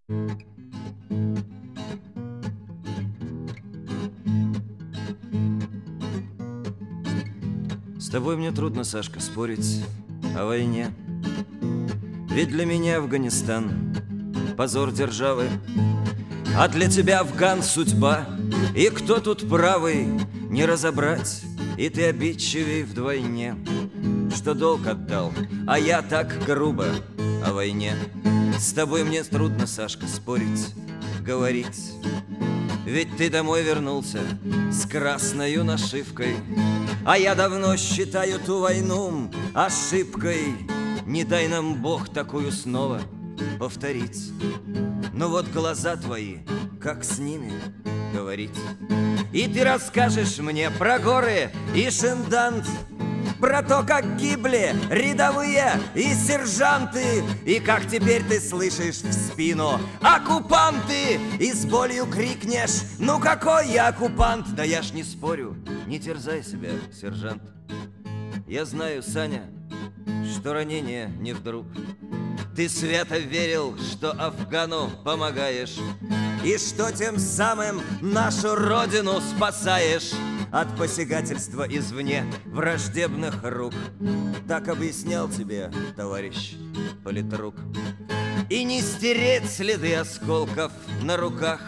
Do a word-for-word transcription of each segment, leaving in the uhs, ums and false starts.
С тобой мне трудно, Сашка, спорить о войне. Ведь для меня Афганистан — позор державы, а для тебя Афган — судьба. И кто тут правый, не разобрать, и ты обидчивей вдвойне. Что долг отдал, а я так грубо о войне. С тобой мне трудно, Сашка, спорить, говорить. Ведь ты домой вернулся с красною нашивкой, а я давно считаю ту войну ошибкой. Не дай нам Бог такую снова повторить. Но вот глаза твои, как с ними говорить? И ты расскажешь мне про горы и Шиндант, про то, как гибли рядовые и сержанты, и как теперь ты слышишь в спину: оккупанты! И с болью крикнешь: ну какой я оккупант? Да я ж не спорю, не терзай себя, сержант. Я знаю, Саня, что ранение не вдруг. Ты свято верил, что Афгану помогаешь, и что тем самым нашу родину спасаешь от посягательства извне враждебных рук. Так объяснял тебе товарищ политрук. И не стереть следы осколков на руках,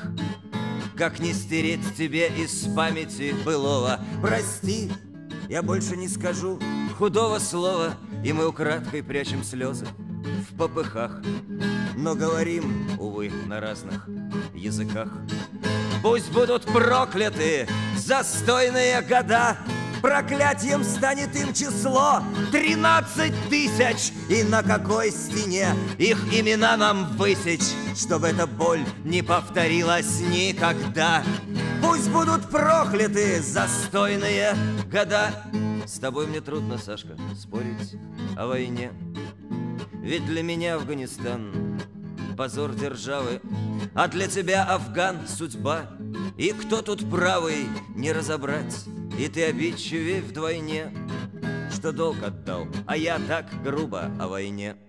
как не стереть тебе из памяти былого. Прости, я больше не скажу худого слова, и мы украдкой прячем слезы в попыхах, но говорим, увы, на разных языках. Пусть будут прокляты застойные года, проклятием станет им число тринадцать тысяч. И на какой стене их имена нам высечь, чтобы эта боль не повторилась никогда? Пусть будут прокляты застойные года. С тобой мне трудно, Сашка, спорить о войне. Ведь для меня Афганистан — позор державы, а для тебя Афган — судьба. И кто тут правый, не разобрать, и ты обидчивей вдвойне. Что долг отдал, а я так грубо о войне.